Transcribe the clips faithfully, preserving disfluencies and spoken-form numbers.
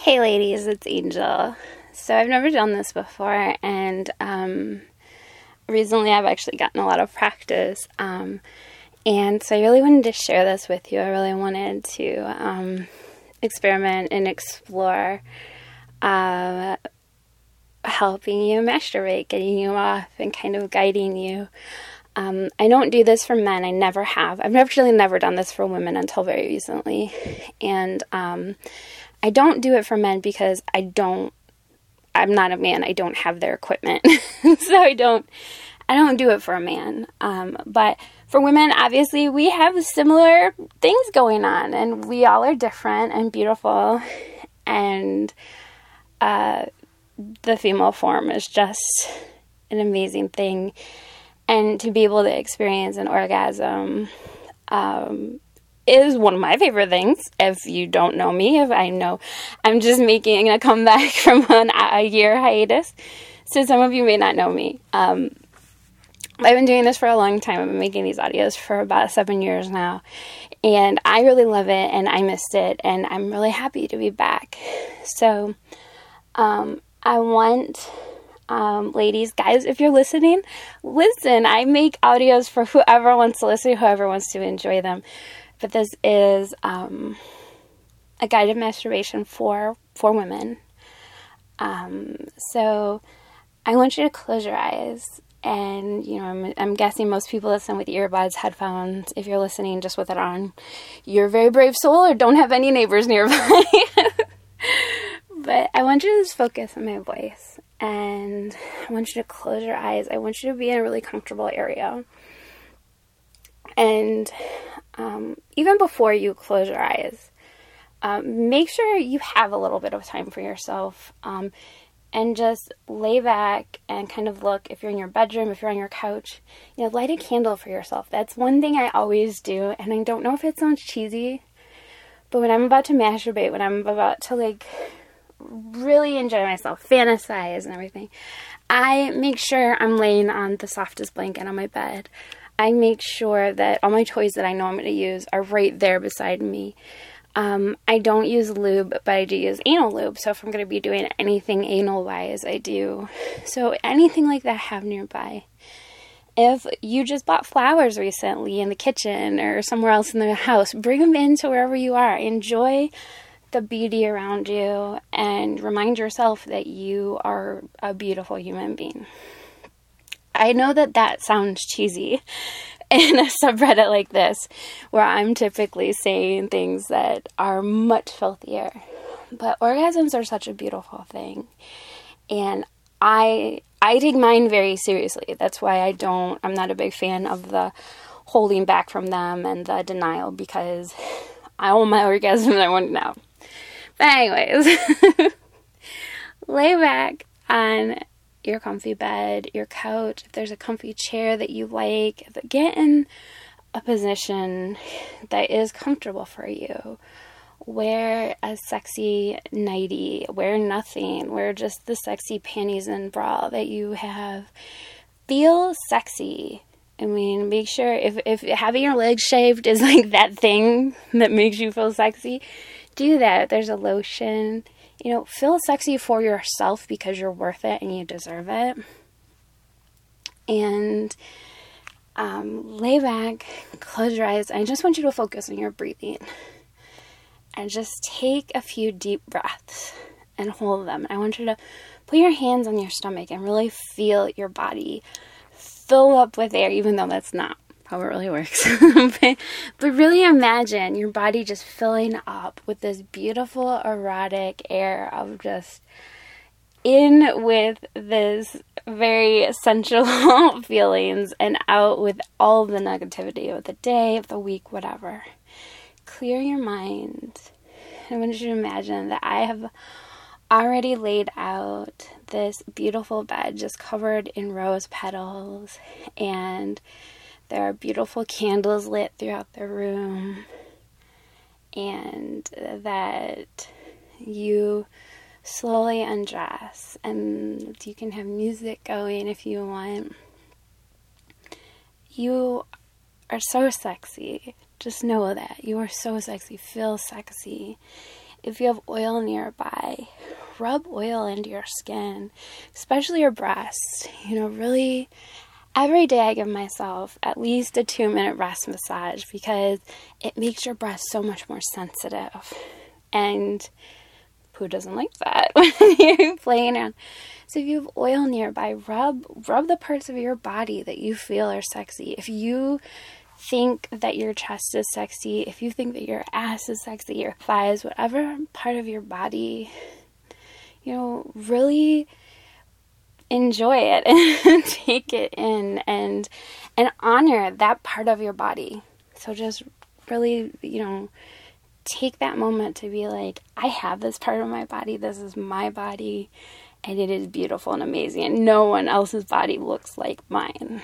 Hey ladies, it's Angel. So I've never done this before, and um, recently I've actually gotten a lot of practice, um, and so I really wanted to share this with you. I really wanted to um, experiment and explore uh, helping you masturbate, getting you off, and kind of guiding you. Um, I don't do this for men. I never have. I've actually never done this for women until very recently. And um, I don't do it for men because I don't, I'm not a man. I don't have their equipment. So I don't, I don't do it for a man. Um, but for women, obviously, we have similar things going on. And we all are different and beautiful. And uh, the female form is just an amazing thing. And to be able to experience an orgasm um, is one of my favorite things. If you don't know me, if I know I'm just making a comeback from an, a year hiatus, so some of you may not know me. Um, I've been doing this for a long time. I've been making these audios for about seven years now. And I really love it, and I missed it, and I'm really happy to be back. So um, I want... Um, ladies, guys, if you're listening, listen. I make audios for whoever wants to listen, whoever wants to enjoy them. But this is um, a guided masturbation for for women. Um, so I want you to close your eyes. And, you know, I'm, I'm guessing most people listen with earbuds, headphones. If you're listening just with it on, you're a very brave soul or don't have any neighbors nearby. But I want you to just focus on my voice. And I want you to close your eyes. I want you to be in a really comfortable area. And um, even before you close your eyes, um, make sure you have a little bit of time for yourself. Um, and just lay back and kind of look. If you're in your bedroom, if you're on your couch, you know, light a candle for yourself. That's one thing I always do. And I don't know if it sounds cheesy, but when I'm about to masturbate, when I'm about to, like, really enjoy myself, fantasize and everything, I make sure I'm laying on the softest blanket on my bed. I make sure that all my toys that I know I'm going to use are right there beside me. Um, I don't use lube, but I do use anal lube. So if I'm going to be doing anything anal-wise, I do. So anything like that, have nearby. If you just bought flowers recently in the kitchen or somewhere else in the house, bring them into wherever you are. Enjoy the beauty around you and remind yourself that you are a beautiful human being. I know that that sounds cheesy in a subreddit like this, where I'm typically saying things that are much filthier, but orgasms are such a beautiful thing, and I I take mine very seriously. That's why I don't I'm not a big fan of the holding back from them and the denial, because I want my orgasms I want now. But anyways, lay back on your comfy bed, your couch. If there's a comfy chair that you like, get in a position that is comfortable for you. Wear a sexy nightie. Wear nothing. Wear just the sexy panties and bra that you have. Feel sexy. I mean, make sure if, if having your legs shaved is like that thing that makes you feel sexy, do that. There's a lotion. You know, feel sexy for yourself because you're worth it and you deserve it. And um, lay back, close your eyes. I just want you to focus on your breathing. And just take a few deep breaths and hold them. I want you to put your hands on your stomach and really feel your body fill up with air, even though that's not how it really works. but, but really imagine your body just filling up with this beautiful erotic air of just in with this very sensual feelings and out with all the negativity of the day, of the week, whatever. Clear your mind. I want you to imagine that I have already laid out this beautiful bed just covered in rose petals, and there are beautiful candles lit throughout the room, and that you slowly undress, and you can have music going if you want. You are so sexy. Just know that. You are so sexy. Feel sexy. if you have oil nearby, rub oil into your skin, especially your breasts. You know, really, every day I give myself at least a two minute breast massage because it makes your breasts so much more sensitive. And who doesn't like that when you're playing around? So if you have oil nearby, rub rub the parts of your body that you feel are sexy. If you think that your chest is sexy, if you think that your ass is sexy, your thighs, whatever part of your body, you know, really enjoy it and take it in and and honor that part of your body. So just really, you know, take that moment to be like, I have this part of my body, this is my body, and it is beautiful and amazing, and no one else's body looks like mine.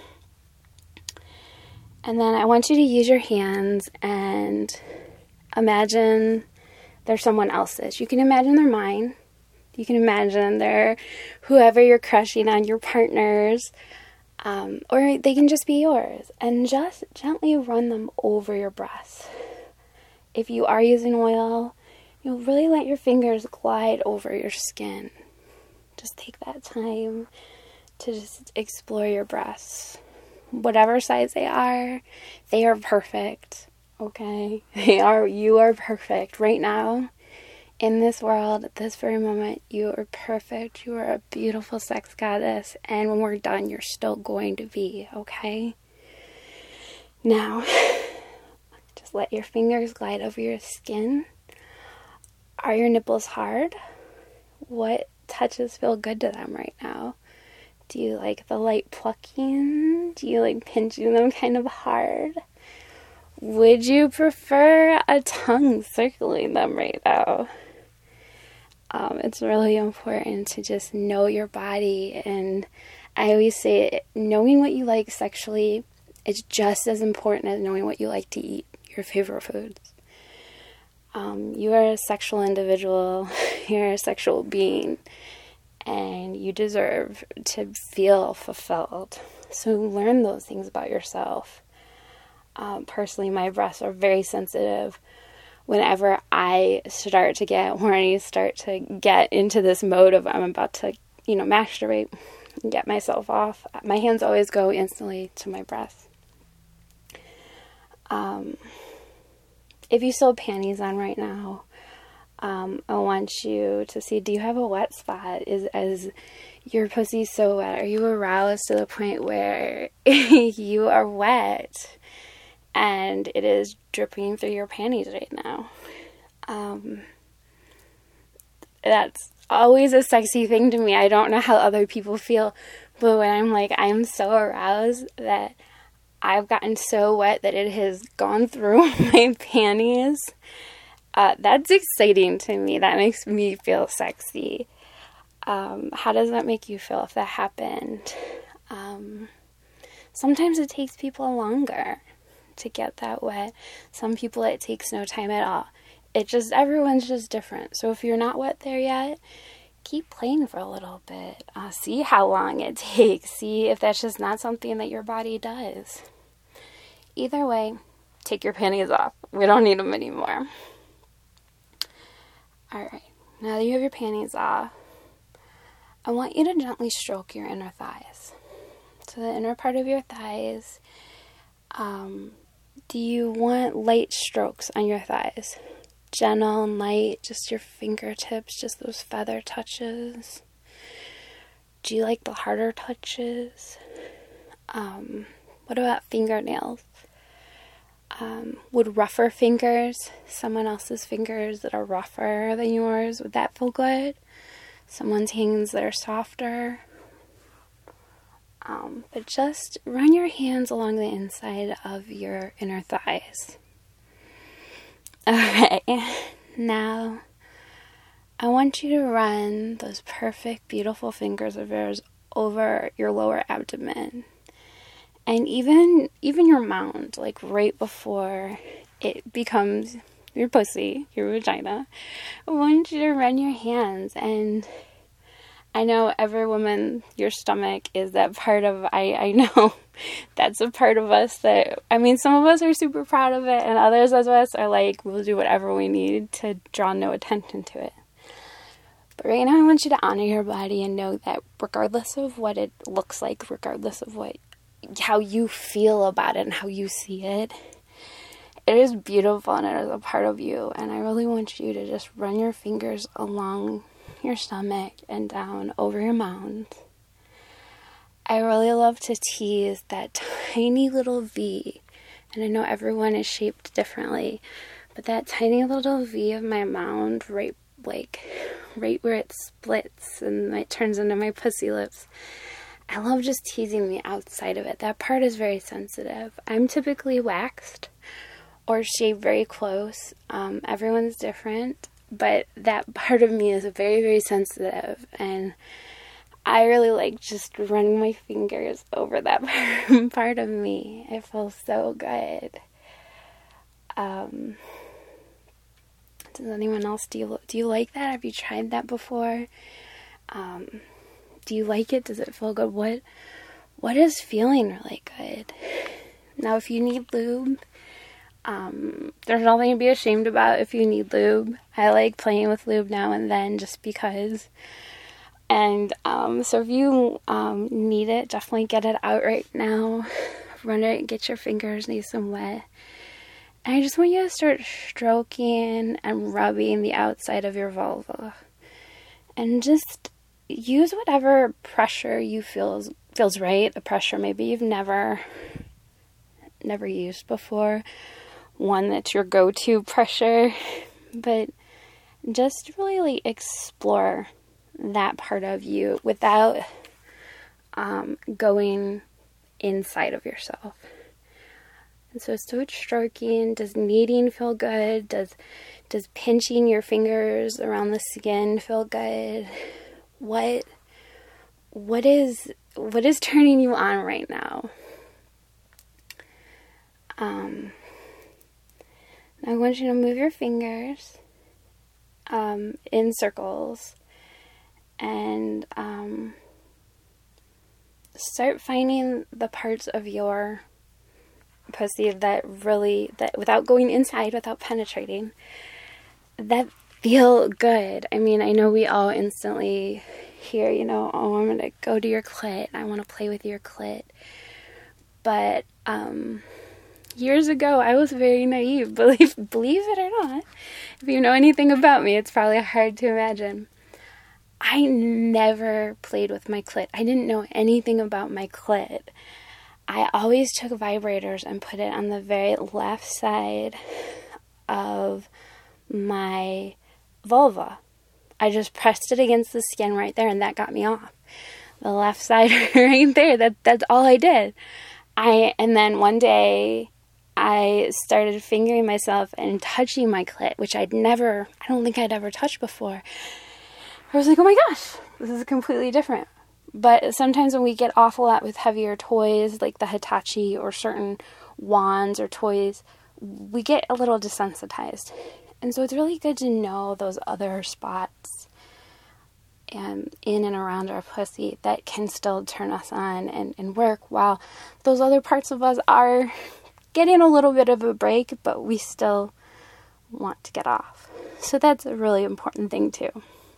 And then I want you to use your hands and imagine they're someone else's. You can imagine they're mine. You can imagine they're whoever you're crushing on, your partners, um, or they can just be yours. And just gently run them over your breasts. If you are using oil, you'll really let your fingers glide over your skin. Just take that time to just explore your breasts. Whatever size they are, they are perfect, okay? They are, you are perfect right now. In this world, at this very moment, you are perfect. You are a beautiful sex goddess. And when we're done, you're still going to be, okay? Now, just let your fingers glide over your skin. Are your nipples hard? What touches feel good to them right now? Do you like the light plucking? Do you like pinching them kind of hard? Would you prefer a tongue circling them right now? Um, it's really important to just know your body. And I always say, knowing what you like sexually is just as important as knowing what you like to eat, your favorite foods. Um, you are a sexual individual. You're a sexual being. And you deserve to feel fulfilled. So learn those things about yourself. Um, personally, my breasts are very sensitive. Whenever I start to get horny, start to get into this mode of I'm about to, you know, masturbate and get myself off, my hands always go instantly to my breasts. Um, if you still have panties on right now, Um, I want you to see, do you have a wet spot? Is as your pussy so wet? Are you aroused to the point where you are wet and it is dripping through your panties right now? Um, that's always a sexy thing to me. I don't know how other people feel, but when I'm like, I'm so aroused that I've gotten so wet that it has gone through my panties, Uh, that's exciting to me. That makes me feel sexy. Um, how does that make you feel if that happened? Um, sometimes it takes people longer to get that wet. Some people it takes no time at all. It just, everyone's just different. So if you're not wet there yet, keep playing for a little bit. Uh, see how long it takes. See if that's just not something that your body does. Either way, take your panties off. We don't need them anymore. Alright, now that you have your panties off, I want you to gently stroke your inner thighs. So the inner part of your thighs, um, do you want light strokes on your thighs? Gentle and light, just your fingertips, just those feather touches? Do you like the harder touches? Um, what about fingernails? Um, would rougher fingers, someone else's fingers that are rougher than yours, would that feel good? Someone's hands that are softer. Um, but just run your hands along the inside of your inner thighs. Okay, now I want you to run those perfect, beautiful fingers of yours over your lower abdomen. And even even your mound, like right before it becomes your pussy, your vagina, I want you to run your hands. And I know every woman, your stomach is that part of, I, I know That's a part of us that, I mean, some of us are super proud of it, and others of us are like, we'll do whatever we need to draw no attention to it. But right now I want you to honor your body and know that regardless of what it looks like, regardless of what, how you feel about it and how you see it, it is beautiful and it is a part of you. And I really want you to just run your fingers along your stomach and down over your mound. I really love to tease that tiny little V, and I know everyone is shaped differently, but that tiny little V of my mound, right, like, right where it splits and it turns into my pussy lips, I love just teasing the outside of it. That part is very sensitive. I'm typically waxed or shaved very close. Um, everyone's different, but that part of me is very, very sensitive, and I really like just running my fingers over that part of me. It feels so good. Um, does anyone else, do you, do you like that? Have you tried that before? Um, do you like it? Does it feel good? What, what is feeling really good? Now, if you need lube, um, there's nothing to be ashamed about if you need lube. I like playing with lube now and then just because. And um, so if you um, need it, definitely get it out right now. Run it, get your fingers nice and wet. And I just want you to start stroking and rubbing the outside of your vulva. And just use whatever pressure you feel feels right. A pressure maybe you've never, never used before. One that's your go-to pressure. But just really explore that part of you without um, going inside of yourself. And so start stroking. Does kneading feel good? Does does pinching your fingers around the skin feel good? What what is what is turning you on right now? Um, I want you to move your fingers um, in circles. And um, start finding the parts of your pussy that really, that without going inside, without penetrating, that feel good. I mean, I know we all instantly hear, you know, oh, I'm going to go to your clit. I want to play with your clit. But um, years ago, I was very naive. Believe, believe it or not. If you know anything about me, it's probably hard to imagine. I never played with my clit. I didn't know anything about my clit. I always took vibrators and put it on the very left side of my vulva. I just pressed it against the skin right there, and that got me off. The left side right there, that that's all I did. I and then one day I started fingering myself and touching my clit, which I'd never, I don't think I'd ever touched before. I was like, oh my gosh, this is completely different. But sometimes when we get off a lot with heavier toys, like the Hitachi or certain wands or toys, we get a little desensitized. And so it's really good to know those other spots um, in and around our pussy that can still turn us on and, and work, while those other parts of us are getting a little bit of a break, but we still want to get off. So that's a really important thing too.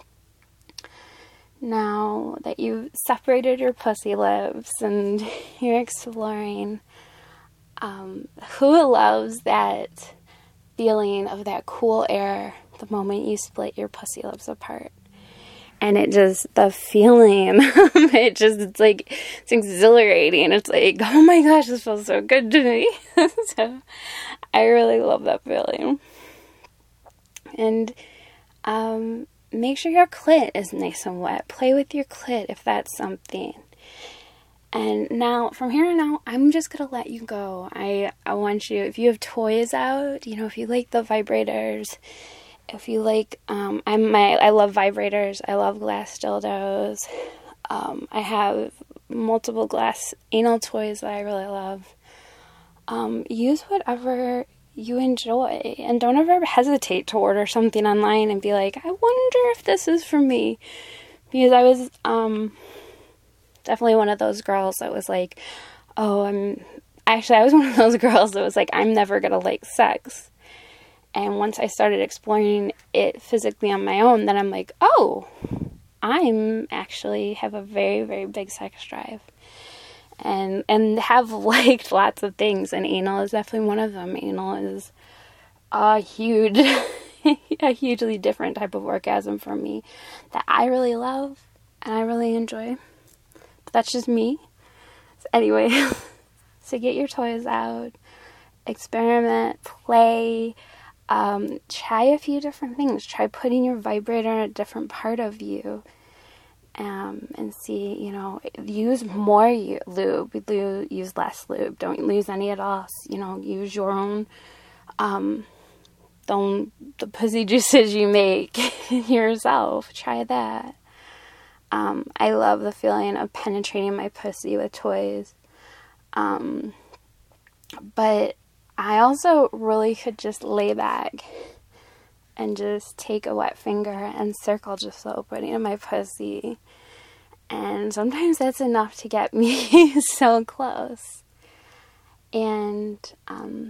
Now that you've separated your pussy lips and you're exploring, um, who loves that feeling of that cool air the moment you split your pussy lips apart? And it just, the feeling, it just, it's like, it's exhilarating. It's like, oh my gosh, this feels so good to me. So I really love that feeling. And, um, make sure your clit is nice and wet. Play with your clit if that's something. And now, from here on out, I'm just going to let you go. I, I want you, if you have toys out, you know, if you like the vibrators, if you like, um, I'm my, I love vibrators. I love glass dildos. Um, I have multiple glass anal toys that I really love. Um, use whatever you enjoy, and don't ever hesitate to order something online and be like, I wonder if this is for me, because I was um definitely one of those girls that was like, oh, I'm, actually, I was one of those girls that was like, I'm never going to like sex. And once I started exploring it physically on my own, then I'm like, oh, I'm actually have a very, very big sex drive. And and have liked lots of things, and anal is definitely one of them. Anal is a huge, a hugely different type of orgasm for me that I really love and I really enjoy. But that's just me. So anyway, so get your toys out, experiment, play, um, try a few different things. Try putting your vibrator in a different part of you. Um, and see, you know, use more lube, use less lube, don't use any at all, you know, use your own, um, don't, the pussy juices you make yourself, try that. Um, I love the feeling of penetrating my pussy with toys, um, but I also really could just lay back and just take a wet finger and circle just the opening of my pussy. And sometimes that's enough to get me so close. And, um,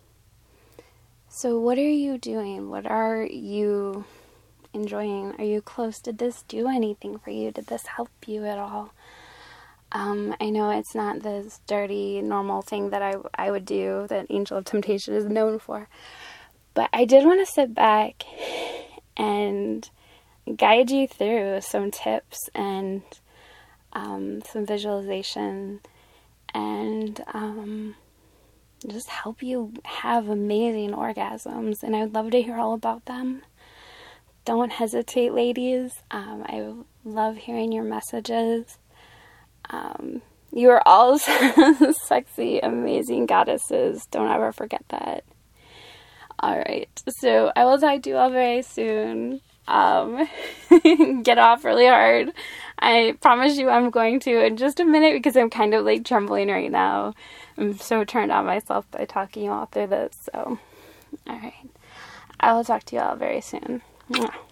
so what are you doing? What are you enjoying? Are you close? Did this do anything for you? Did this help you at all? Um, I know it's not this dirty, normal thing that I, I would do that Angel of Temptation is known for. But I did want to sit back and guide you through some tips and um, some visualization and um, just help you have amazing orgasms. And I would love to hear all about them. Don't hesitate, ladies. Um, I love hearing your messages. Um, you are all sexy, amazing goddesses. Don't ever forget that. Alright, so I will talk to you all very soon. Um, get off really hard. I promise you I'm going to in just a minute because I'm kind of like trembling right now. I'm so turned on myself by talking you all through this. So, alright. I will talk to you all very soon. Mwah.